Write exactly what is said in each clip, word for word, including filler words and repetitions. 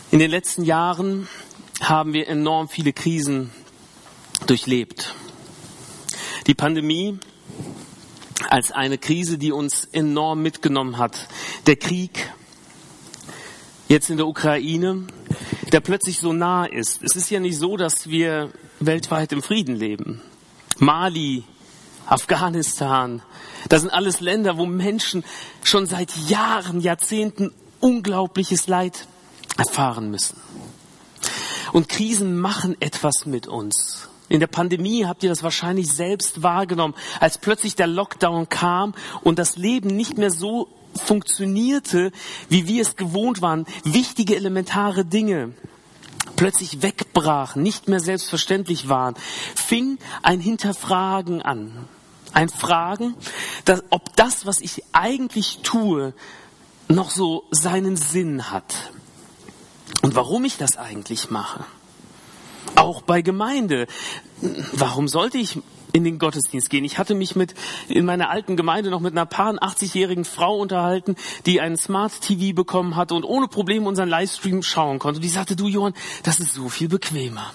In den letzten Jahren haben wir enorm viele Krisen durchlebt. Die Pandemie als eine Krise, die uns enorm mitgenommen hat. Der Krieg jetzt in der Ukraine, der plötzlich so nah ist. Es ist ja nicht so, dass wir weltweit im Frieden leben. Mali, Afghanistan, das sind alles Länder, wo Menschen schon seit Jahren, Jahrzehnten unglaubliches Leid erfahren müssen. Und Krisen machen etwas mit uns. In der Pandemie habt ihr das wahrscheinlich selbst wahrgenommen, als plötzlich der Lockdown kam und das Leben nicht mehr so funktionierte, wie wir es gewohnt waren. Wichtige, elementare Dinge plötzlich wegbrachen, nicht mehr selbstverständlich waren, fing ein Hinterfragen an. Ein Fragen, dass, ob das, was ich eigentlich tue, noch so seinen Sinn hat. Und warum ich das eigentlich mache. Auch bei Gemeinde. Warum sollte ich in den Gottesdienst gehen? Ich hatte mich mit in meiner alten Gemeinde noch mit einer achtzigjährigen Frau unterhalten, die einen Smart T V bekommen hatte und ohne Probleme unseren Livestream schauen konnte. Und die sagte, du Johann, das ist so viel bequemer.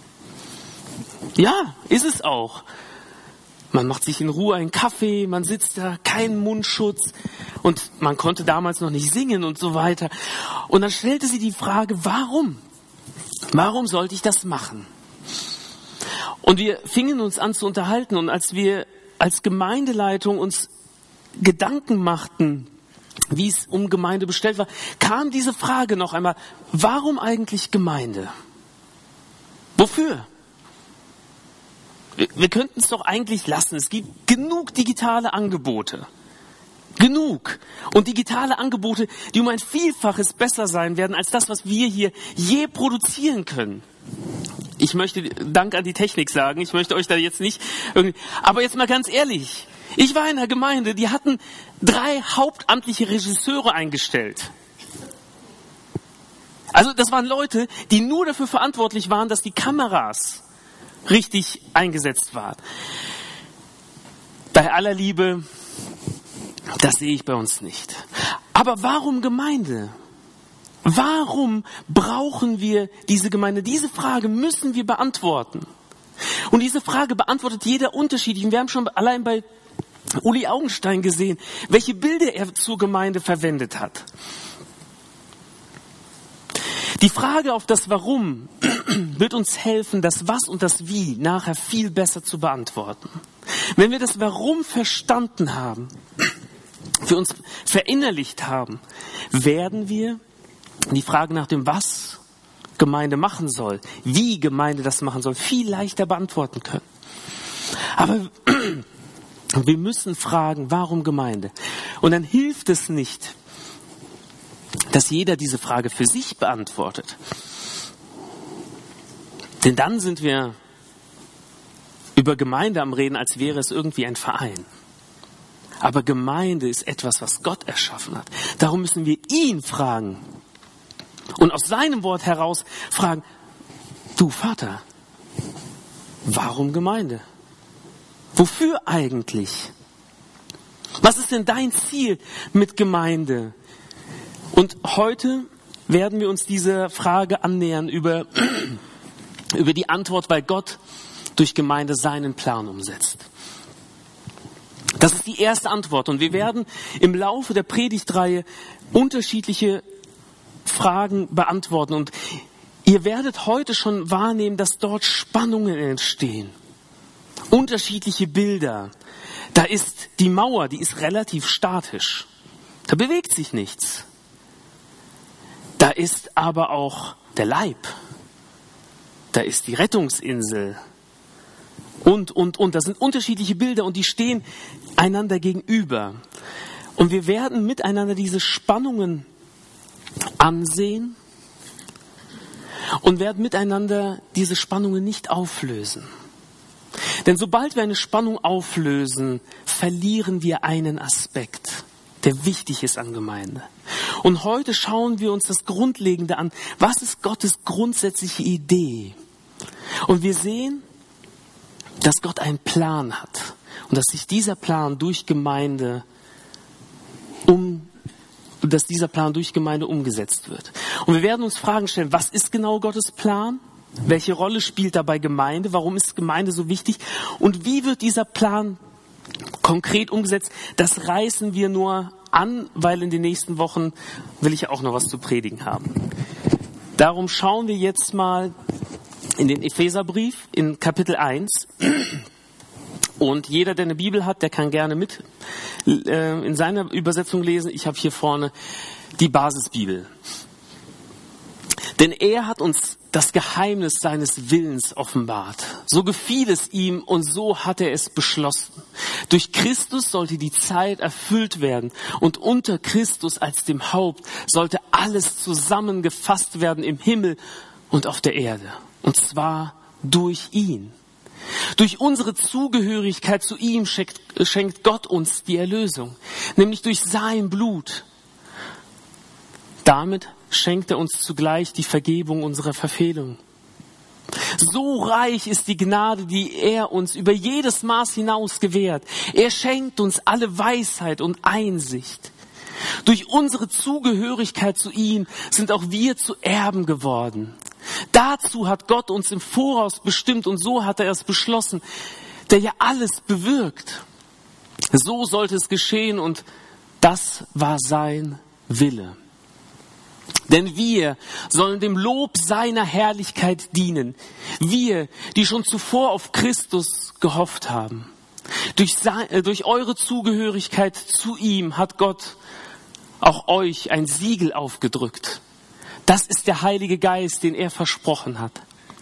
Ja, ist es auch. Man macht sich in Ruhe einen Kaffee, man sitzt da, kein Mundschutz und man konnte damals noch nicht singen und so weiter. Und dann stellte sie die Frage, warum? Warum sollte ich das machen? Und wir fingen uns an zu unterhalten und als wir als Gemeindeleitung uns Gedanken machten, wie es um Gemeinde bestellt war, kam diese Frage noch einmal, warum eigentlich Gemeinde? Wofür? Wir, wir könnten es doch eigentlich lassen. Es gibt genug digitale Angebote. Genug. Und digitale Angebote, die um ein Vielfaches besser sein werden als das, was wir hier je produzieren können. Ich möchte Dank an die Technik sagen. Ich möchte euch da jetzt nicht irgendwie, aber jetzt mal ganz ehrlich. Ich war in einer Gemeinde, die hatten drei hauptamtliche Regisseure eingestellt. Also das waren Leute, die nur dafür verantwortlich waren, dass die Kameras richtig eingesetzt waren. Bei aller Liebe, das sehe ich bei uns nicht. Aber warum Gemeinde? Warum brauchen wir diese Gemeinde? Diese Frage müssen wir beantworten. Und diese Frage beantwortet jeder unterschiedlich. Wir haben schon allein bei Uli Augenstein gesehen, welche Bilder er zur Gemeinde verwendet hat. Die Frage auf das Warum wird uns helfen, das Was und das Wie nachher viel besser zu beantworten. Wenn wir das Warum verstanden haben, für uns verinnerlicht haben, werden wir die Frage nach dem Was Gemeinde machen soll, wie Gemeinde das machen soll, viel leichter beantworten können. Aber wir müssen fragen, warum Gemeinde? Und dann hilft es nicht, dass jeder diese Frage für sich beantwortet. Denn dann sind wir über Gemeinde am Reden, als wäre es irgendwie ein Verein. Aber Gemeinde ist etwas, was Gott erschaffen hat. Darum müssen wir ihn fragen und aus seinem Wort heraus fragen, du Vater, warum Gemeinde? Wofür eigentlich? Was ist denn dein Ziel mit Gemeinde? Und heute werden wir uns dieser Frage annähern über, über die Antwort, weil Gott durch Gemeinde seinen Plan umsetzt. Das ist die erste Antwort. Und wir werden im Laufe der Predigtreihe unterschiedliche Fragen beantworten. Und ihr werdet heute schon wahrnehmen, dass dort Spannungen entstehen. Unterschiedliche Bilder. Da ist die Mauer, die ist relativ statisch. Da bewegt sich nichts. Da ist aber auch der Leib. Da ist die Rettungsinsel. Und, und, und. Das sind unterschiedliche Bilder und die stehen einander gegenüber. Und wir werden miteinander diese Spannungen ansehen und werden miteinander diese Spannungen nicht auflösen. Denn sobald wir eine Spannung auflösen, verlieren wir einen Aspekt, der wichtig ist an Gemeinde. Und heute schauen wir uns das Grundlegende an. Was ist Gottes grundsätzliche Idee? Und wir sehen, dass Gott einen Plan hat und dass sich dieser Plan durch Gemeinde dass dieser Plan durch Gemeinde umgesetzt wird. Und wir werden uns Fragen stellen, was ist genau Gottes Plan? Welche Rolle spielt dabei Gemeinde? Warum ist Gemeinde so wichtig? Und wie wird dieser Plan konkret umgesetzt? Das reißen wir nur an, weil in den nächsten Wochen will ich auch noch was zu predigen haben. Darum schauen wir jetzt mal in den Epheserbrief in Kapitel eins. Und jeder, der eine Bibel hat, der kann gerne mit äh, in seiner Übersetzung lesen. Ich habe hier vorne die Basisbibel. Denn er hat uns das Geheimnis seines Willens offenbart. So gefiel es ihm und so hat er es beschlossen. Durch Christus sollte die Zeit erfüllt werden und unter Christus als dem Haupt sollte alles zusammengefasst werden im Himmel und auf der Erde. Und zwar durch ihn. Durch unsere Zugehörigkeit zu ihm schenkt, schenkt Gott uns die Erlösung, nämlich durch sein Blut. Damit schenkt er uns zugleich die Vergebung unserer Verfehlungen. So reich ist die Gnade, die er uns über jedes Maß hinaus gewährt. Er schenkt uns alle Weisheit und Einsicht. Durch unsere Zugehörigkeit zu ihm sind auch wir zu Erben geworden. Dazu hat Gott uns im Voraus bestimmt und so hat er es beschlossen, der ja alles bewirkt. So sollte es geschehen und das war sein Wille. Denn wir sollen dem Lob seiner Herrlichkeit dienen. Wir, die schon zuvor auf Christus gehofft haben. Durch, sein, äh, durch eure Zugehörigkeit zu ihm hat Gott auch euch ein Siegel aufgedrückt. Das ist der Heilige Geist, den er versprochen hat.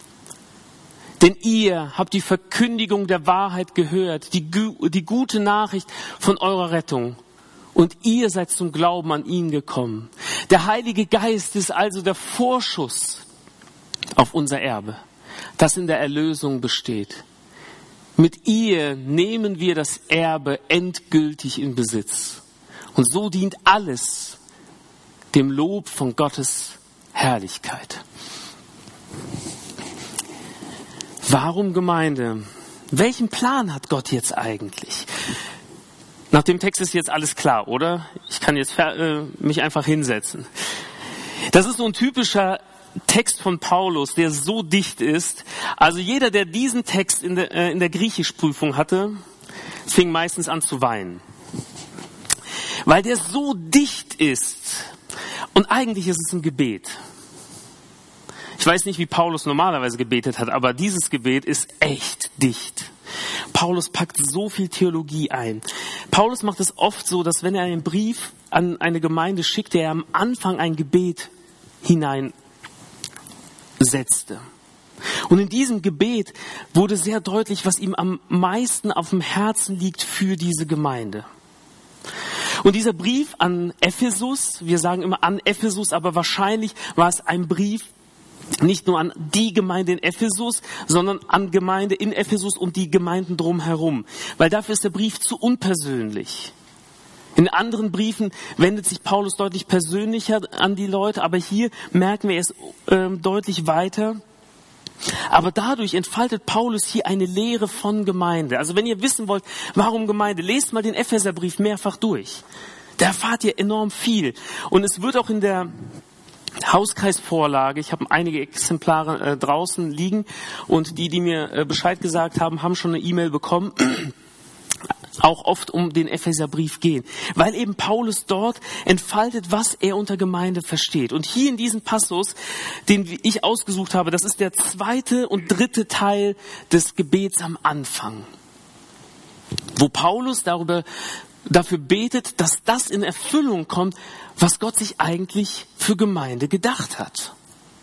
Denn ihr habt die Verkündigung der Wahrheit gehört, die, die gute Nachricht von eurer Rettung. Und ihr seid zum Glauben an ihn gekommen. Der Heilige Geist ist also der Vorschuss auf unser Erbe, das in der Erlösung besteht. Mit ihr nehmen wir das Erbe endgültig in Besitz. Und so dient alles dem Lob von Gottes Herrlichkeit. Warum Gemeinde? Welchen Plan hat Gott jetzt eigentlich? Nach dem Text ist jetzt alles klar, oder? Ich kann jetzt äh, mich einfach hinsetzen. Das ist so ein typischer Text von Paulus, der so dicht ist. Also jeder, der diesen Text in der, äh, in der Griechischprüfung hatte, fing meistens an zu weinen. Weil der so dicht ist. Und eigentlich ist es ein Gebet. Ich weiß nicht, wie Paulus normalerweise gebetet hat, aber dieses Gebet ist echt dicht. Paulus packt so viel Theologie ein. Paulus macht es oft so, dass wenn er einen Brief an eine Gemeinde schickt, er am Anfang ein Gebet hineinsetzte. Und in diesem Gebet wurde sehr deutlich, was ihm am meisten auf dem Herzen liegt für diese Gemeinde. Und dieser Brief an Ephesus, wir sagen immer an Ephesus, aber wahrscheinlich war es ein Brief nicht nur an die Gemeinde in Ephesus, sondern an Gemeinde in Ephesus und die Gemeinden drumherum. Weil dafür ist der Brief zu unpersönlich. In anderen Briefen wendet sich Paulus deutlich persönlicher an die Leute, aber hier merken wir es äh, deutlich weiter. Aber dadurch entfaltet Paulus hier eine Lehre von Gemeinde. Also wenn ihr wissen wollt, warum Gemeinde, lest mal den Epheserbrief mehrfach durch. Da erfahrt ihr enorm viel. Und es wird auch in der Hauskreisvorlage, ich habe einige Exemplare äh, draußen liegen und die, die mir äh, Bescheid gesagt haben, haben schon eine E-Mail bekommen, auch oft um den Epheserbrief gehen, weil eben Paulus dort entfaltet, was er unter Gemeinde versteht. Und hier in diesem Passus, den ich ausgesucht habe, das ist der zweite und dritte Teil des Gebets am Anfang, wo Paulus darüber dafür betet, dass das in Erfüllung kommt, was Gott sich eigentlich für Gemeinde gedacht hat.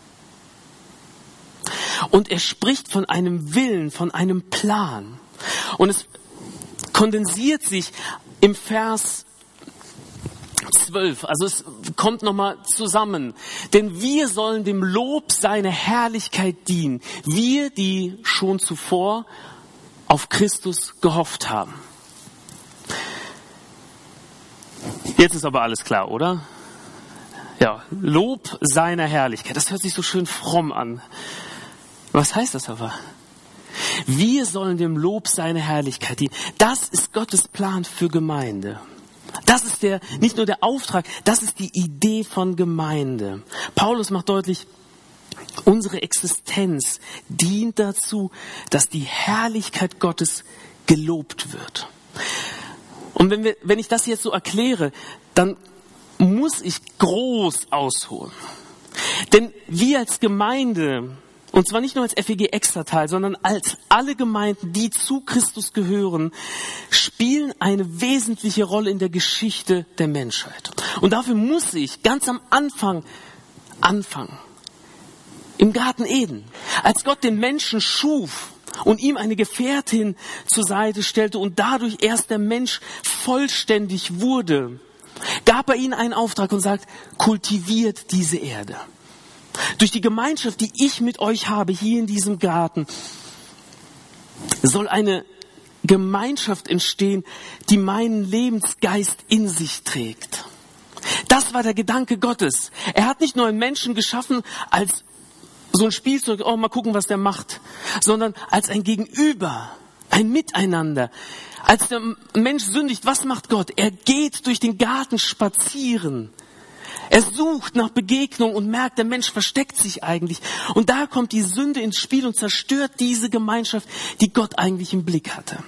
Und er spricht von einem Willen, von einem Plan. Und es kondensiert sich im Vers zwölf, also es kommt nochmal zusammen. Denn wir sollen dem Lob seiner Herrlichkeit dienen. Wir, die schon zuvor auf Christus gehofft haben. Jetzt ist aber alles klar, oder? Ja, Lob seiner Herrlichkeit. Das hört sich so schön fromm an. Was heißt das aber? Wir sollen dem Lob seiner Herrlichkeit dienen. Das ist Gottes Plan für Gemeinde. Das ist der, nicht nur der Auftrag, das ist die Idee von Gemeinde. Paulus macht deutlich, unsere Existenz dient dazu, dass die Herrlichkeit Gottes gelobt wird. Und wenn wir, wenn ich das jetzt so erkläre, dann muss ich groß ausholen. Denn wir als Gemeinde, und zwar nicht nur als F E G Extratal, sondern als alle Gemeinden, die zu Christus gehören, spielen eine wesentliche Rolle in der Geschichte der Menschheit. Und dafür muss ich ganz am Anfang anfangen. Im Garten Eden, als Gott den Menschen schuf und ihm eine Gefährtin zur Seite stellte und dadurch erst der Mensch vollständig wurde, gab er ihnen einen Auftrag und sagt, kultiviert diese Erde. Durch die Gemeinschaft, die ich mit euch habe, hier in diesem Garten, soll eine Gemeinschaft entstehen, die meinen Lebensgeist in sich trägt. Das war der Gedanke Gottes. Er hat nicht nur einen Menschen geschaffen als so ein Spielzeug, oh, mal gucken, was der macht, sondern als ein Gegenüber, ein Miteinander. Als der Mensch sündigt, was macht Gott? Er geht durch den Garten spazieren. Er sucht nach Begegnung und merkt, der Mensch versteckt sich eigentlich. Und da kommt die Sünde ins Spiel und zerstört diese Gemeinschaft, die Gott eigentlich im Blick hatte.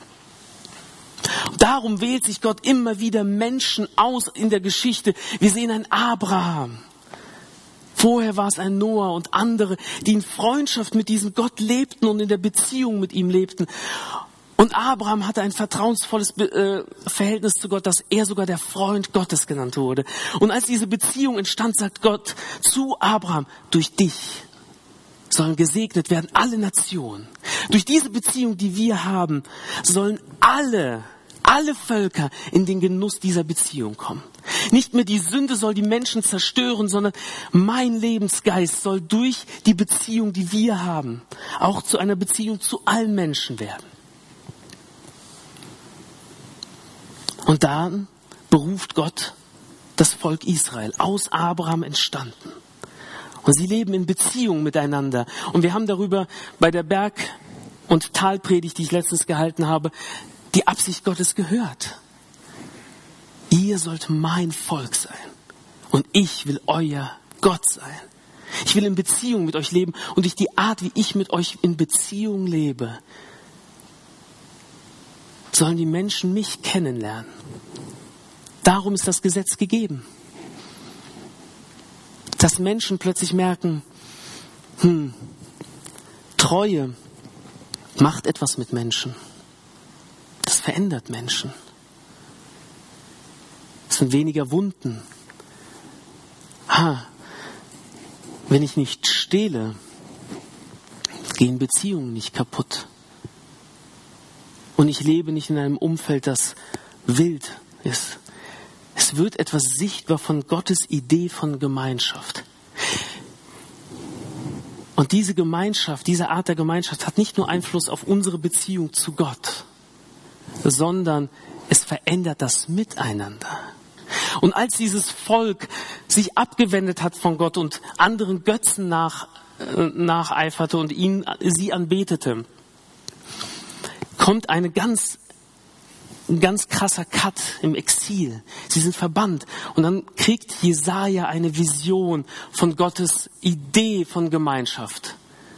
Und darum wählt sich Gott immer wieder Menschen aus in der Geschichte. Wir sehen einen Abraham. Vorher war es ein Noah und andere, die in Freundschaft mit diesem Gott lebten und in der Beziehung mit ihm lebten. Und Abraham hatte ein vertrauensvolles äh, Verhältnis zu Gott, dass er sogar der Freund Gottes genannt wurde. Und als diese Beziehung entstand, sagt Gott zu Abraham, durch dich sollen gesegnet werden alle Nationen. Durch diese Beziehung, die wir haben, sollen alle, alle Völker in den Genuss dieser Beziehung kommen. Nicht mehr die Sünde soll die Menschen zerstören, sondern mein Lebensgeist soll durch die Beziehung, die wir haben, auch zu einer Beziehung zu allen Menschen werden. Und dann beruft Gott das Volk Israel, aus Abraham entstanden. Und sie leben in Beziehung miteinander. Und wir haben darüber bei der Berg- und Talpredigt, die ich letztens gehalten habe, die Absicht Gottes gehört. Ihr sollt mein Volk sein und ich will euer Gott sein. Ich will in Beziehung mit euch leben und durch die Art, wie ich mit euch in Beziehung lebe, sollen die Menschen mich kennenlernen. Darum ist das Gesetz gegeben. Dass Menschen plötzlich merken, hm, Treue macht etwas mit Menschen. Das verändert Menschen. Es sind weniger Wunden. Ha, wenn ich nicht stehle, gehen Beziehungen nicht kaputt. Und ich lebe nicht in einem Umfeld, das wild ist. Es wird etwas sichtbar von Gottes Idee von Gemeinschaft. Und diese Gemeinschaft, diese Art der Gemeinschaft hat nicht nur Einfluss auf unsere Beziehung zu Gott, sondern es verändert das Miteinander. Und als dieses Volk sich abgewendet hat von Gott und anderen Götzen nach, äh, nacheiferte und ihn, sie anbetete, kommt eine ganz, ein ganz krasser Cut im Exil. Sie sind verbannt. Und dann kriegt Jesaja eine Vision von Gottes Idee von Gemeinschaft.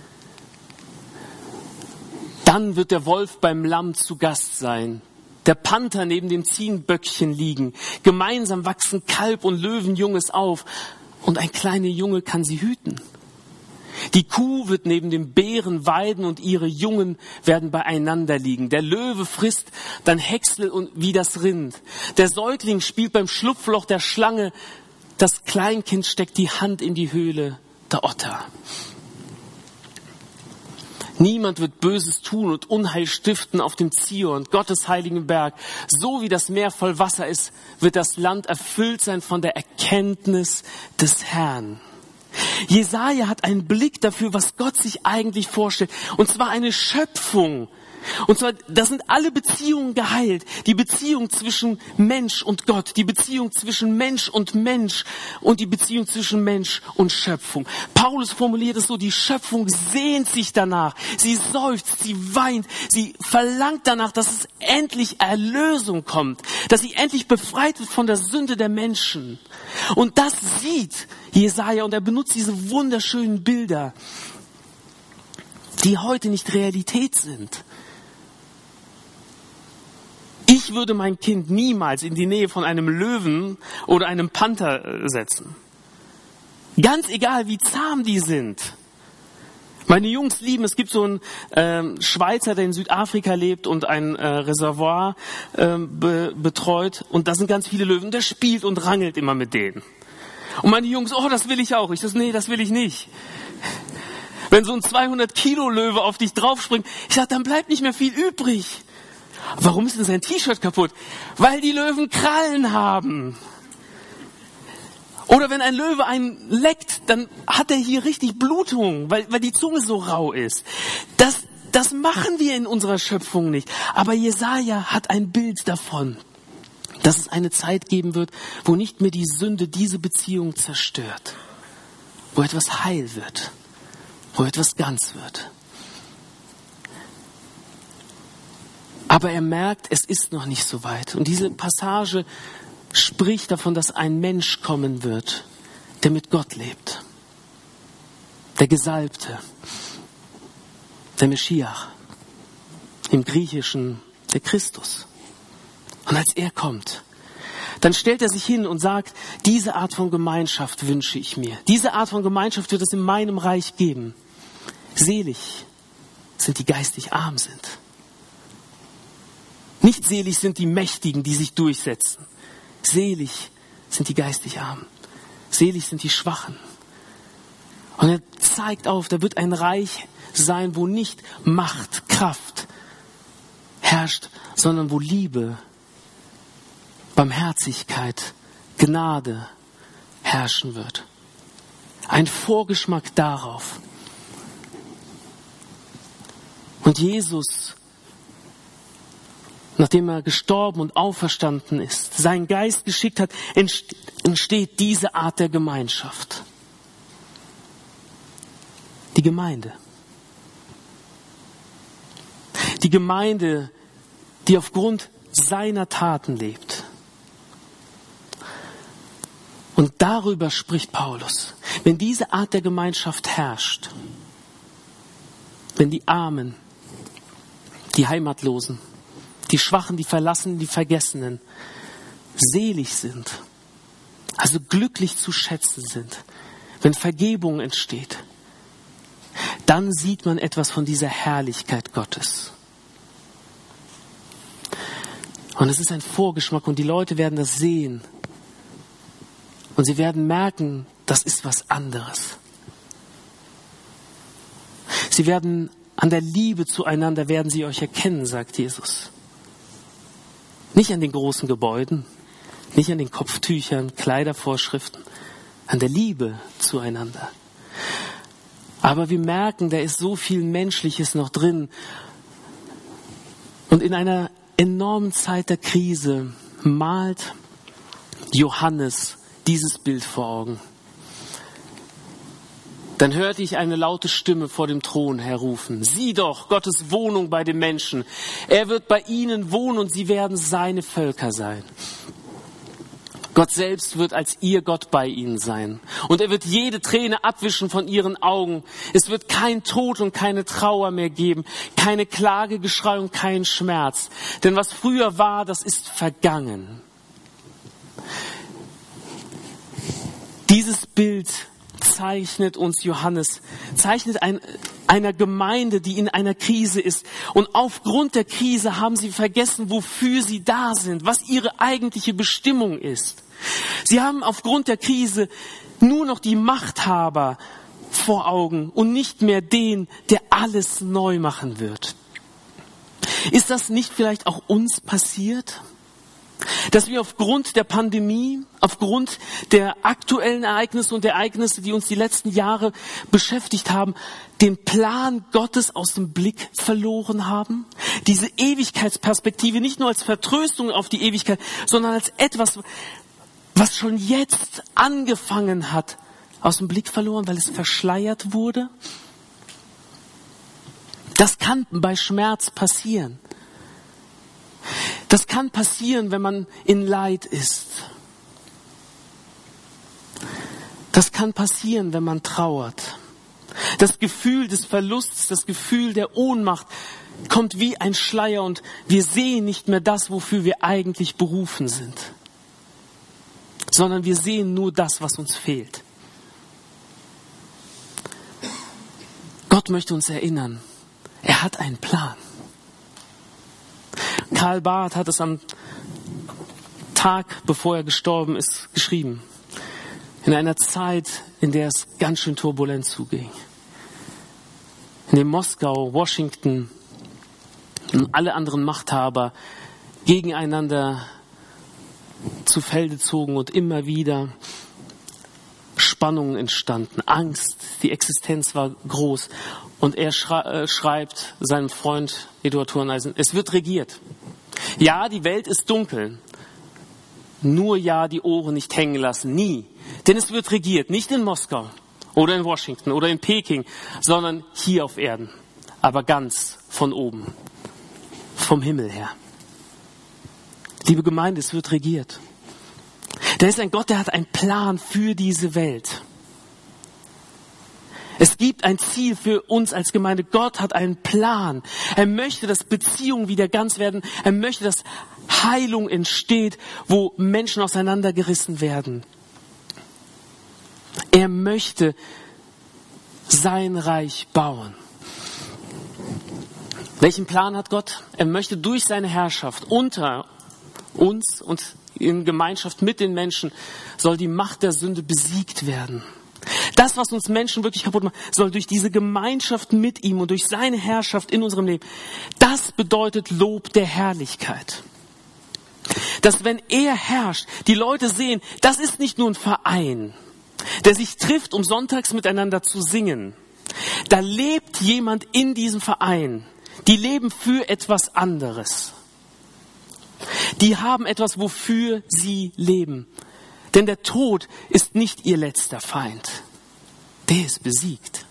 Dann wird der Wolf beim Lamm zu Gast sein. Der Panther neben dem Ziegenböckchen liegen. Gemeinsam wachsen Kalb und Löwenjunges auf. Und ein kleiner Junge kann sie hüten. Die Kuh wird neben dem Bären weiden und ihre Jungen werden beieinander liegen. Der Löwe frisst dann Häcksel und wie das Rind. Der Säugling spielt beim Schlupfloch der Schlange. Das Kleinkind steckt die Hand in die Höhle der Otter. Niemand wird Böses tun und Unheil stiften auf dem Zion, Gottes heiligen Berg. So wie das Meer voll Wasser ist, wird das Land erfüllt sein von der Erkenntnis des Herrn. Jesaja hat einen Blick dafür, was Gott sich eigentlich vorstellt. Und zwar eine Schöpfung. Und zwar, da sind alle Beziehungen geheilt. Die Beziehung zwischen Mensch und Gott, die Beziehung zwischen Mensch und Mensch und die Beziehung zwischen Mensch und Schöpfung. Paulus formuliert es so, die Schöpfung sehnt sich danach. Sie seufzt, sie weint, sie verlangt danach, dass es endlich Erlösung kommt, dass sie endlich befreit wird von der Sünde der Menschen. Und das sieht Jesaja und er benutzt diese wunderschönen Bilder, die heute nicht Realität sind. Ich würde mein Kind niemals in die Nähe von einem Löwen oder einem Panther setzen. Ganz egal, wie zahm die sind. Meine Jungs lieben, es gibt so einen äh, Schweizer, der in Südafrika lebt und ein äh, Reservoir äh, be- betreut. Und da sind ganz viele Löwen. Der spielt und rangelt immer mit denen. Und meine Jungs, oh, das will ich auch. Ich sage, nee, das will ich nicht. Wenn so ein zweihundert Kilo Löwe auf dich draufspringt, ich sage, dann bleibt nicht mehr viel übrig. Warum ist denn sein T-Shirt kaputt? Weil die Löwen Krallen haben. Oder wenn ein Löwe einen leckt, dann hat er hier richtig Blutung, weil, weil die Zunge so rau ist. Das, das machen wir in unserer Schöpfung nicht. Aber Jesaja hat ein Bild davon, dass es eine Zeit geben wird, wo nicht mehr die Sünde diese Beziehung zerstört. Wo etwas heil wird. Wo etwas ganz wird. Aber er merkt, es ist noch nicht so weit. Und diese Passage spricht davon, dass ein Mensch kommen wird, der mit Gott lebt. Der Gesalbte, der Meschiach, im Griechischen der Christus. Und als er kommt, dann stellt er sich hin und sagt, diese Art von Gemeinschaft wünsche ich mir. Diese Art von Gemeinschaft wird es in meinem Reich geben. Selig sind die geistig arm sind. Nicht selig sind die Mächtigen, die sich durchsetzen. Selig sind die geistig Armen. Selig sind die Schwachen. Und er zeigt auf, da wird ein Reich sein, wo nicht Macht, Kraft herrscht, sondern wo Liebe, Barmherzigkeit, Gnade herrschen wird. Ein Vorgeschmack darauf. Und Jesus, nachdem er gestorben und auferstanden ist, seinen Geist geschickt hat, entsteht diese Art der Gemeinschaft. Die Gemeinde. Die Gemeinde, die aufgrund seiner Taten lebt. Und darüber spricht Paulus. Wenn diese Art der Gemeinschaft herrscht, wenn die Armen, die Heimatlosen, die Schwachen, die Verlassenen, die Vergessenen selig sind, also glücklich zu schätzen sind, wenn Vergebung entsteht, dann sieht man etwas von dieser Herrlichkeit Gottes. Und es ist ein Vorgeschmack und die Leute werden das sehen und sie werden merken, das ist was anderes. Sie werden an der Liebe zueinander werden sie euch erkennen, sagt Jesus. Nicht an den großen Gebäuden, nicht an den Kopftüchern, Kleidervorschriften, an der Liebe zueinander. Aber wir merken, da ist so viel Menschliches noch drin. Und in einer enormen Zeit der Krise malt Johannes dieses Bild vor Augen. Dann hörte ich eine laute Stimme vor dem Thron herrufen. Sieh doch, Gottes Wohnung bei den Menschen. Er wird bei ihnen wohnen und sie werden seine Völker sein. Gott selbst wird als ihr Gott bei ihnen sein. Und er wird jede Träne abwischen von ihren Augen. Es wird kein Tod und keine Trauer mehr geben, keine Klage, Geschrei und kein Schmerz. Denn was früher war, das ist vergangen. Dieses Bild zeichnet uns Johannes, zeichnet ein, einer Gemeinde, die in einer Krise ist. Und aufgrund der Krise haben sie vergessen, wofür sie da sind, was ihre eigentliche Bestimmung ist. Sie haben aufgrund der Krise nur noch die Machthaber vor Augen und nicht mehr den, der alles neu machen wird. Ist das nicht vielleicht auch uns passiert? Dass wir aufgrund der Pandemie, aufgrund der aktuellen Ereignisse und der Ereignisse, die uns die letzten Jahre beschäftigt haben, den Plan Gottes aus dem Blick verloren haben. Diese Ewigkeitsperspektive nicht nur als Vertröstung auf die Ewigkeit, sondern als etwas, was schon jetzt angefangen hat, aus dem Blick verloren, weil es verschleiert wurde. Das kann bei Schmerz passieren. Das kann passieren, wenn man in Leid ist. Das kann passieren, wenn man trauert. Das Gefühl des Verlusts, das Gefühl der Ohnmacht kommt wie ein Schleier und wir sehen nicht mehr das, wofür wir eigentlich berufen sind, sondern wir sehen nur das, was uns fehlt. Gott möchte uns erinnern, er hat einen Plan. Karl Barth hat es am Tag, bevor er gestorben ist, geschrieben. In einer Zeit, in der es ganz schön turbulent zuging. In dem Moskau, Washington und alle anderen Machthaber gegeneinander zu Felde zogen und immer wieder Spannungen entstanden, Angst, die Existenz war groß. Und er schrei- äh, schreibt seinem Freund Eduard Thurneisen, es wird regiert. Ja, die Welt ist dunkel. Nur ja, die Ohren nicht hängen lassen, nie. Denn es wird regiert, nicht in Moskau oder in Washington oder in Peking, sondern hier auf Erden. Aber ganz von oben, vom Himmel her. Liebe Gemeinde, es wird regiert. Da ist ein Gott, der hat einen Plan für diese Welt. Es gibt ein Ziel für uns als Gemeinde. Gott hat einen Plan. Er möchte, dass Beziehungen wieder ganz werden. Er möchte, dass Heilung entsteht, wo Menschen auseinandergerissen werden. Er möchte sein Reich bauen. Welchen Plan hat Gott? Er möchte durch seine Herrschaft unter uns und in Gemeinschaft mit den Menschen soll die Macht der Sünde besiegt werden. Das, was uns Menschen wirklich kaputt macht, soll durch diese Gemeinschaft mit ihm und durch seine Herrschaft in unserem Leben, das bedeutet Lob der Herrlichkeit. Dass wenn er herrscht, die Leute sehen, das ist nicht nur ein Verein, der sich trifft, um sonntags miteinander zu singen. Da lebt jemand in diesem Verein. Die leben für etwas anderes. Die haben etwas, wofür sie leben. Denn der Tod ist nicht ihr letzter Feind. Der ist besiegt.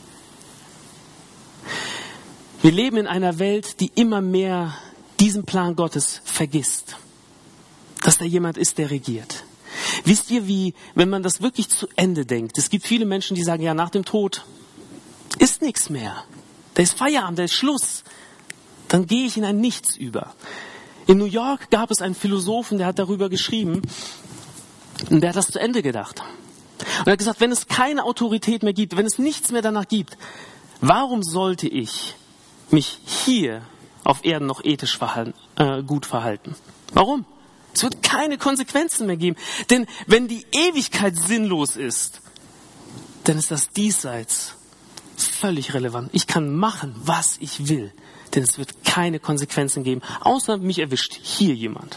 Wir leben in einer Welt, die immer mehr diesen Plan Gottes vergisst. Dass da jemand ist, der regiert. Wisst ihr, wie, wenn man das wirklich zu Ende denkt, es gibt viele Menschen, die sagen, ja, nach dem Tod ist nichts mehr. Da ist Feierabend, da ist Schluss. Dann gehe ich in ein Nichts über. In New York gab es einen Philosophen, der hat darüber geschrieben, und der hat das zu Ende gedacht. Und er hat gesagt, wenn es keine Autorität mehr gibt, wenn es nichts mehr danach gibt, warum sollte ich mich hier auf Erden noch ethisch verhalten, äh, gut verhalten? Warum? Es wird keine Konsequenzen mehr geben. Denn wenn die Ewigkeit sinnlos ist, dann ist das Diesseits völlig relevant. Ich kann machen, was ich will. Denn es wird keine Konsequenzen geben, außer mich erwischt hier jemand.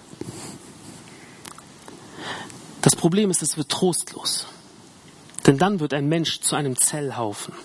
Das Problem ist, es wird trostlos. Denn dann wird ein Mensch zu einem Zellhaufen.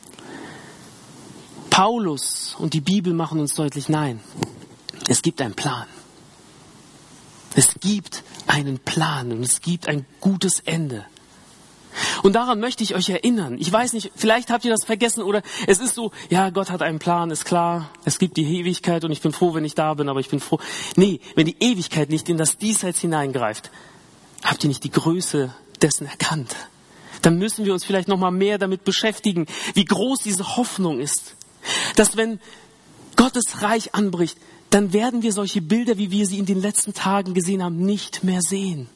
Paulus und die Bibel machen uns deutlich, nein, es gibt einen Plan. Es gibt einen Plan und es gibt ein gutes Ende. Und daran möchte ich euch erinnern. Ich weiß nicht, vielleicht habt ihr das vergessen oder es ist so, ja, Gott hat einen Plan, ist klar. Es gibt die Ewigkeit und ich bin froh, wenn ich da bin, aber ich bin froh. Nee, wenn die Ewigkeit nicht in das Diesseits hineingreift, habt ihr nicht die Größe dessen erkannt. Dann müssen wir uns vielleicht noch mal mehr damit beschäftigen, wie groß diese Hoffnung ist. Dass wenn Gottes Reich anbricht, dann werden wir solche Bilder, wie wir sie in den letzten Tagen gesehen haben, nicht mehr sehen.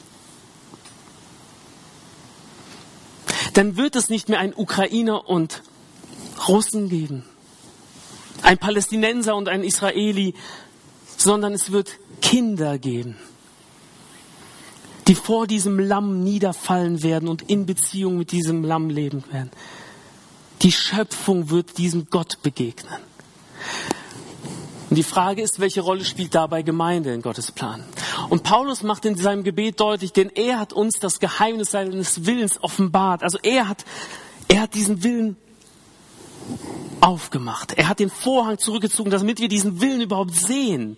Dann wird es nicht mehr ein Ukrainer und Russen geben, ein Palästinenser und ein Israeli, sondern es wird Kinder geben, die vor diesem Lamm niederfallen werden und in Beziehung mit diesem Lamm leben werden. Die Schöpfung wird diesem Gott begegnen. Und die Frage ist, welche Rolle spielt dabei Gemeinde in Gottes Plan? Und Paulus macht in seinem Gebet deutlich, denn er hat uns das Geheimnis seines Willens offenbart. Also er hat, er hat diesen Willen aufgemacht. Er hat den Vorhang zurückgezogen, damit wir diesen Willen überhaupt sehen.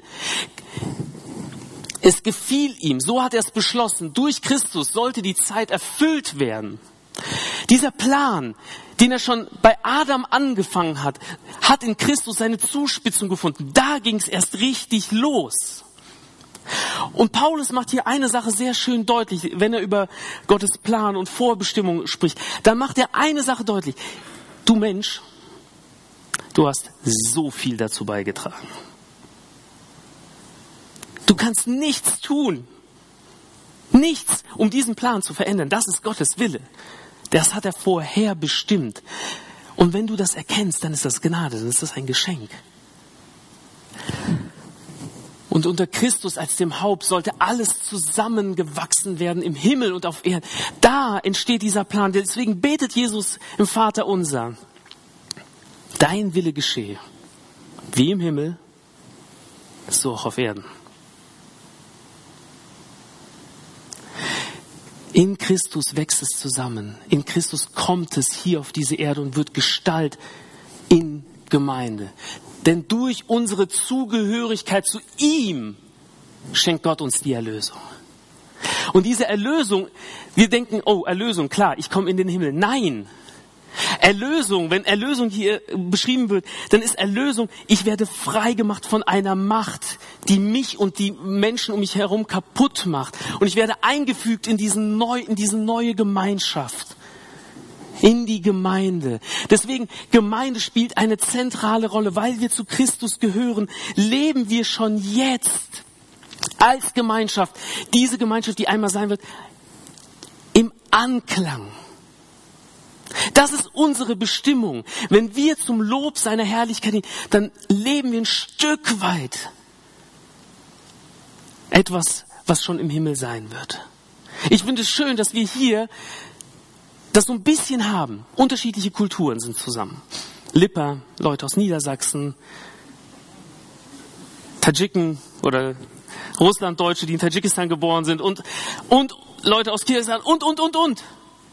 Es gefiel ihm, so hat er es beschlossen. Durch Christus sollte die Zeit erfüllt werden. Dieser Plan, den er schon bei Adam angefangen hat, hat in Christus seine Zuspitzung gefunden. Da ging es erst richtig los. Und Paulus macht hier eine Sache sehr schön deutlich, wenn er über Gottes Plan und Vorbestimmung spricht. Dann macht er eine Sache deutlich. Du Mensch, du hast so viel dazu beigetragen. Du kannst nichts tun. Nichts, um diesen Plan zu verändern. Das ist Gottes Wille. Das hat er vorher bestimmt. Und wenn du das erkennst, dann ist das Gnade, dann ist das ein Geschenk. Und unter Christus als dem Haupt sollte alles zusammengewachsen werden im Himmel und auf Erden. Da entsteht dieser Plan. Deswegen betet Jesus im Vater unser: Dein Wille geschehe, wie im Himmel, so auch auf Erden. In Christus wächst es zusammen. In Christus kommt es hier auf diese Erde und wird Gestalt in Gemeinde. Denn durch unsere Zugehörigkeit zu ihm schenkt Gott uns die Erlösung. Und diese Erlösung, wir denken, oh, Erlösung, klar, ich komme in den Himmel. Nein! Erlösung, wenn Erlösung hier beschrieben wird, dann ist Erlösung, ich werde frei gemacht von einer Macht, die mich und die Menschen um mich herum kaputt macht. Und ich werde eingefügt in diesen neu, in diese neue Gemeinschaft, in die Gemeinde. Deswegen, Gemeinde spielt eine zentrale Rolle, weil wir zu Christus gehören, leben wir schon jetzt als Gemeinschaft, diese Gemeinschaft, die einmal sein wird, im Anklang. Das ist unsere Bestimmung. Wenn wir zum Lob seiner Herrlichkeit dienen, dann leben wir ein Stück weit etwas, was schon im Himmel sein wird. Ich finde es schön, dass wir hier das so ein bisschen haben. Unterschiedliche Kulturen sind zusammen. Lipper, Leute aus Niedersachsen, Tadschiken oder Russlanddeutsche, die in Tadschikistan geboren sind und, und Leute aus Kirgisistan und, und, und, und.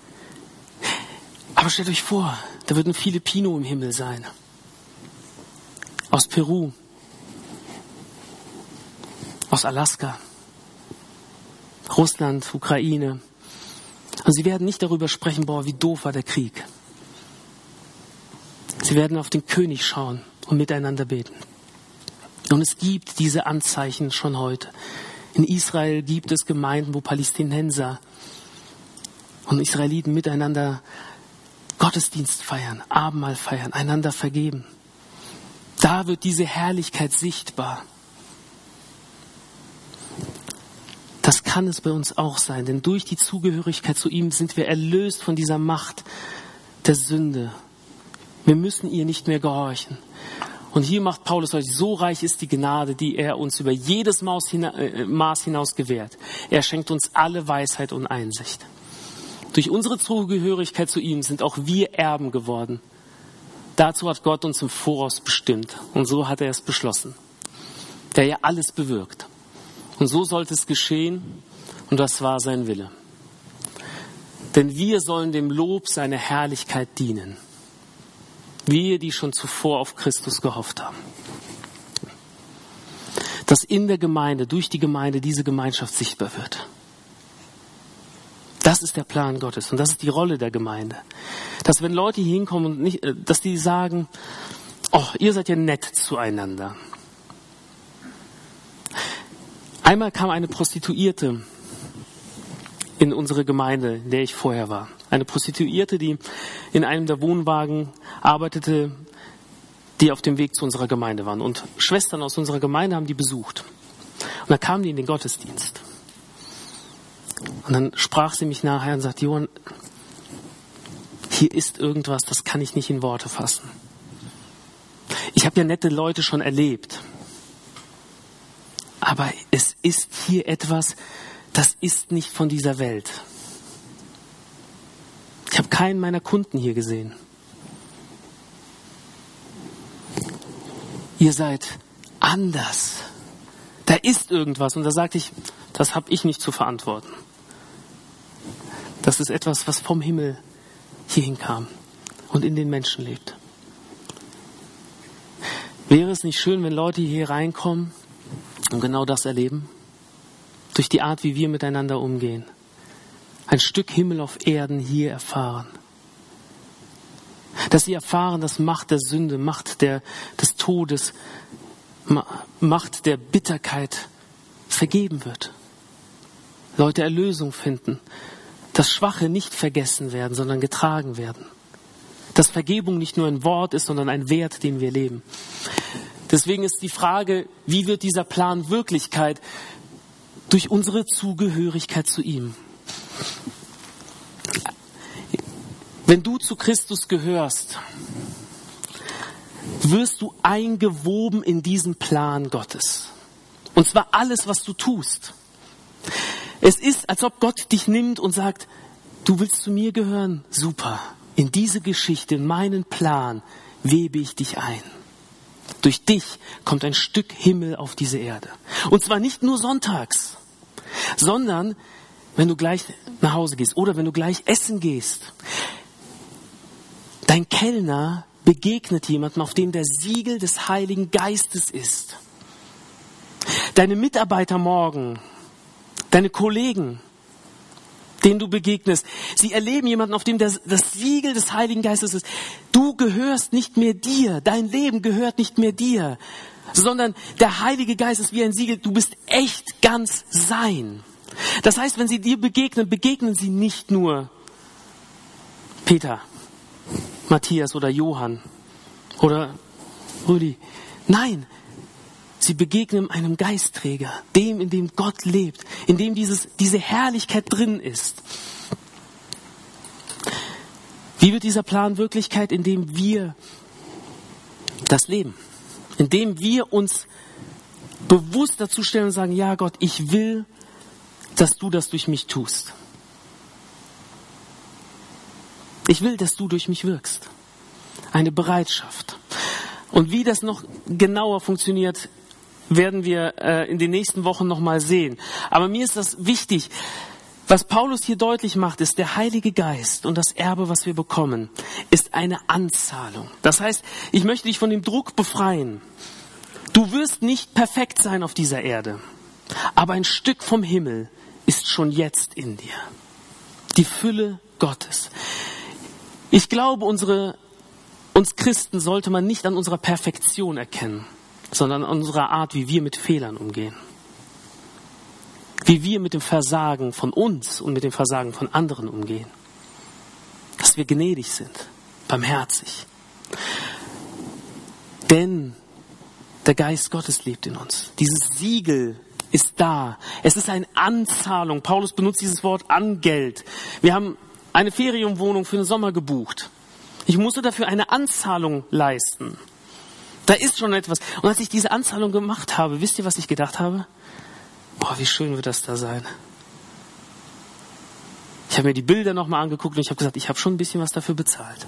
Aber stellt euch vor, da wird ein Filipino im Himmel sein. Aus Peru. Aus Alaska. Russland, Ukraine. Und sie werden nicht darüber sprechen, boah, wie doof war der Krieg. Sie werden auf den König schauen und miteinander beten. Und es gibt diese Anzeichen schon heute. In Israel gibt es Gemeinden, wo Palästinenser und Israeliten miteinander Gottesdienst feiern, Abendmahl feiern, einander vergeben. Da wird diese Herrlichkeit sichtbar. Das kann es bei uns auch sein, denn durch die Zugehörigkeit zu ihm sind wir erlöst von dieser Macht der Sünde. Wir müssen ihr nicht mehr gehorchen. Und hier macht Paulus deutlich, so reich ist die Gnade, die er uns über jedes Maß hinaus gewährt. Er schenkt uns alle Weisheit und Einsicht. Durch unsere Zugehörigkeit zu ihm sind auch wir Erben geworden. Dazu hat Gott uns im Voraus bestimmt. Und so hat er es beschlossen. Der ja alles bewirkt. Und so sollte es geschehen. Und das war sein Wille. Denn wir sollen dem Lob seiner Herrlichkeit dienen. Wir, die schon zuvor auf Christus gehofft haben. Dass in der Gemeinde, durch die Gemeinde, diese Gemeinschaft sichtbar wird. Das ist der Plan Gottes und das ist die Rolle der Gemeinde. Dass wenn Leute hier hinkommen und nicht, dass die sagen, oh, ihr seid ja nett zueinander. Einmal kam eine Prostituierte in unsere Gemeinde, in der ich vorher war. Eine Prostituierte, die in einem der Wohnwagen arbeitete, die auf dem Weg zu unserer Gemeinde waren. Und Schwestern aus unserer Gemeinde haben die besucht. Und dann kamen die in den Gottesdienst. Und dann sprach sie mich nachher und sagte, Johann, hier ist irgendwas, das kann ich nicht in Worte fassen. Ich habe ja nette Leute schon erlebt. Aber es ist hier etwas, das ist nicht von dieser Welt. Ich habe keinen meiner Kunden hier gesehen. Ihr seid anders. Da ist irgendwas und da sagte ich, das habe ich nicht zu verantworten. Das ist etwas, was vom Himmel hierhin kam und in den Menschen lebt. Wäre es nicht schön, wenn Leute hier reinkommen und genau das erleben? Durch die Art, wie wir miteinander umgehen. Ein Stück Himmel auf Erden hier erfahren. Dass sie erfahren, dass Macht der Sünde, Macht der, des Todes, Macht der Bitterkeit vergeben wird. Leute Erlösung finden. Dass Schwache nicht vergessen werden, sondern getragen werden. Dass Vergebung nicht nur ein Wort ist, sondern ein Wert, den wir leben. Deswegen ist die Frage, wie wird dieser Plan Wirklichkeit? Durch unsere Zugehörigkeit zu ihm. Wenn du zu Christus gehörst, wirst du eingewoben in diesen Plan Gottes. Und zwar alles, was du tust. Es ist, als ob Gott dich nimmt und sagt, du willst zu mir gehören? Super. In diese Geschichte, in meinen Plan webe ich dich ein. Durch dich kommt ein Stück Himmel auf diese Erde. Und zwar nicht nur sonntags, sondern wenn du gleich nach Hause gehst oder wenn du gleich essen gehst. Dein Kellner begegnet jemandem, auf dem der Siegel des Heiligen Geistes ist. Deine Mitarbeiter morgen, deine Kollegen, denen du begegnest, sie erleben jemanden, auf dem das, das Siegel des Heiligen Geistes ist. Du gehörst nicht mehr dir, dein Leben gehört nicht mehr dir, sondern der Heilige Geist ist wie ein Siegel, du bist echt ganz sein. Das heißt, wenn sie dir begegnen, begegnen sie nicht nur Peter, Matthias oder Johann oder Rüdi. Nein, sie begegnen einem Geistträger, dem, in dem Gott lebt, in dem dieses, diese Herrlichkeit drin ist. Wie wird dieser Plan Wirklichkeit? Indem wir das leben. Indem wir uns bewusst dazu stellen und sagen, ja Gott, ich will, dass du das durch mich tust. Ich will, dass du durch mich wirkst. Eine Bereitschaft. Und wie das noch genauer funktioniert, werden wir äh, in den nächsten Wochen nochmal sehen. Aber mir ist das wichtig. Was Paulus hier deutlich macht, ist, der Heilige Geist und das Erbe, was wir bekommen, ist eine Anzahlung. Das heißt, ich möchte dich von dem Druck befreien. Du wirst nicht perfekt sein auf dieser Erde, aber ein Stück vom Himmel ist schon jetzt in dir. Die Fülle Gottes. Ich glaube, unsere, uns Christen sollte man nicht an unserer Perfektion erkennen, sondern an unserer Art, wie wir mit Fehlern umgehen. Wie wir mit dem Versagen von uns und mit dem Versagen von anderen umgehen. Dass wir gnädig sind, barmherzig. Denn der Geist Gottes lebt in uns. Dieses Siegel ist da. Es ist eine Anzahlung. Paulus benutzt dieses Wort Angeld. Wir haben eine Ferienwohnung für den Sommer gebucht. Ich musste dafür eine Anzahlung leisten. Da ist schon etwas. Und als ich diese Anzahlung gemacht habe, wisst ihr, was ich gedacht habe? Boah, wie schön wird das da sein. Ich habe mir die Bilder nochmal angeguckt und ich habe gesagt, ich habe schon ein bisschen was dafür bezahlt.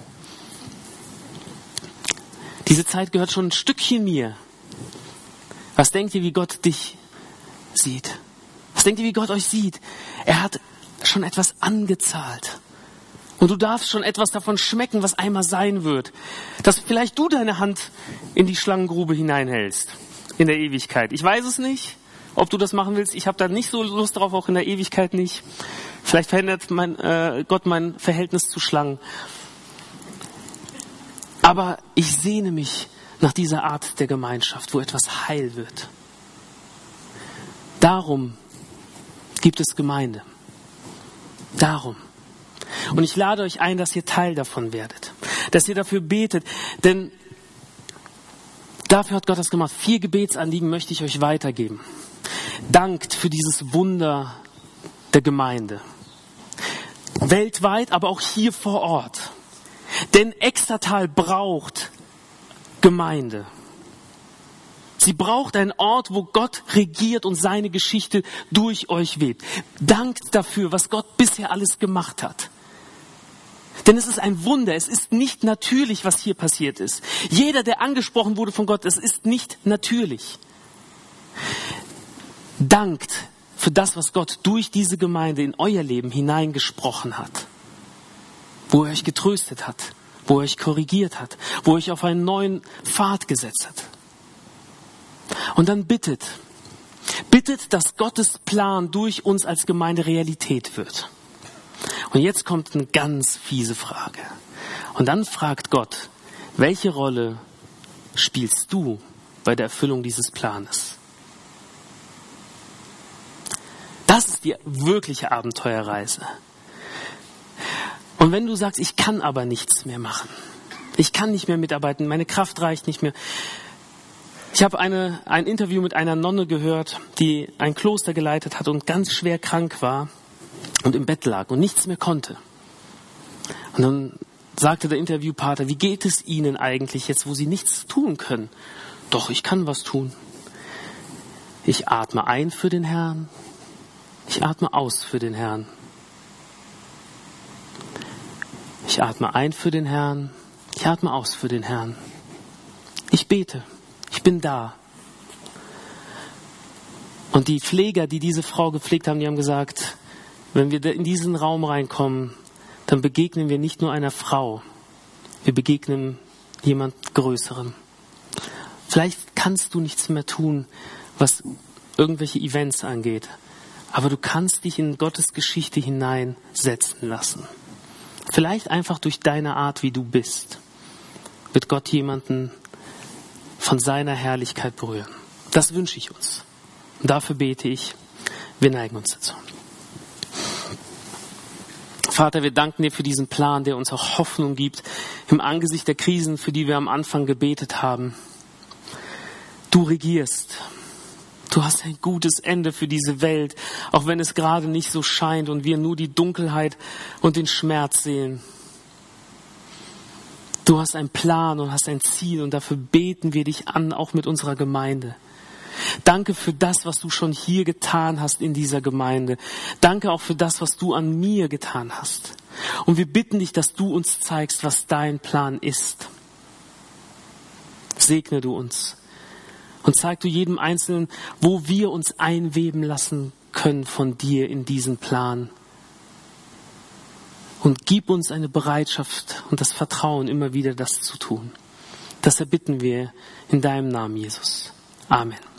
Diese Zeit gehört schon ein Stückchen mir. Was denkt ihr, wie Gott dich sieht? Was denkt ihr, wie Gott euch sieht? Er hat schon etwas angezahlt. Und du darfst schon etwas davon schmecken, was einmal sein wird. Dass vielleicht du deine Hand in die Schlangengrube hineinhältst. In der Ewigkeit. Ich weiß es nicht, ob du das machen willst. Ich habe da nicht so Lust drauf, auch in der Ewigkeit nicht. Vielleicht verändert mein, äh, Gott mein Verhältnis zu Schlangen. Aber ich sehne mich nach dieser Art der Gemeinschaft, wo etwas heil wird. Darum gibt es Gemeinde. Darum. Und ich lade euch ein, dass ihr Teil davon werdet. Dass ihr dafür betet. Denn dafür hat Gott das gemacht. Vier Gebetsanliegen möchte ich euch weitergeben. Dankt für dieses Wunder der Gemeinde. Weltweit, aber auch hier vor Ort. Denn Extertal braucht Gemeinde. Sie braucht einen Ort, wo Gott regiert und seine Geschichte durch euch webt. Dankt dafür, was Gott bisher alles gemacht hat. Denn es ist ein Wunder, es ist nicht natürlich, was hier passiert ist. Jeder, der angesprochen wurde von Gott, es ist nicht natürlich. Dankt für das, was Gott durch diese Gemeinde in euer Leben hineingesprochen hat. Wo er euch getröstet hat, wo er euch korrigiert hat, wo er euch auf einen neuen Pfad gesetzt hat. Und dann bittet, bittet, dass Gottes Plan durch uns als Gemeinde Realität wird. Und jetzt kommt eine ganz fiese Frage. Und dann fragt Gott, welche Rolle spielst du bei der Erfüllung dieses Planes? Das ist die wirkliche Abenteuerreise. Und wenn du sagst, ich kann aber nichts mehr machen, ich kann nicht mehr mitarbeiten, meine Kraft reicht nicht mehr. Ich habe eine, ein Interview mit einer Nonne gehört, die ein Kloster geleitet hat und ganz schwer krank war und im Bett lag und nichts mehr konnte. Und dann sagte der Interviewpater, wie geht es Ihnen eigentlich jetzt, wo Sie nichts tun können? Doch, ich kann was tun. Ich atme ein für den Herrn, ich atme aus für den Herrn. Ich atme ein für den Herrn, ich atme aus für den Herrn. Ich bete, ich bin da. Und die Pfleger, die diese Frau gepflegt haben, die haben gesagt, wenn wir in diesen Raum reinkommen, dann begegnen wir nicht nur einer Frau, wir begegnen jemand Größerem. Vielleicht kannst du nichts mehr tun, was irgendwelche Events angeht, aber du kannst dich in Gottes Geschichte hineinsetzen lassen. Vielleicht einfach durch deine Art, wie du bist, wird Gott jemanden von seiner Herrlichkeit berühren. Das wünsche ich uns. Und dafür bete ich. Wir neigen uns dazu. Vater, wir danken dir für diesen Plan, der uns auch Hoffnung gibt im Angesicht der Krisen, für die wir am Anfang gebetet haben. Du regierst. Du hast ein gutes Ende für diese Welt, auch wenn es gerade nicht so scheint und wir nur die Dunkelheit und den Schmerz sehen. Du hast einen Plan und hast ein Ziel und dafür beten wir dich an, auch mit unserer Gemeinde. Danke für das, was du schon hier getan hast in dieser Gemeinde. Danke auch für das, was du an mir getan hast. Und wir bitten dich, dass du uns zeigst, was dein Plan ist. Segne du uns und zeig du jedem Einzelnen, wo wir uns einweben lassen können von dir in diesen Plan. Und gib uns eine Bereitschaft und das Vertrauen, immer wieder das zu tun. Das erbitten wir in deinem Namen, Jesus. Amen.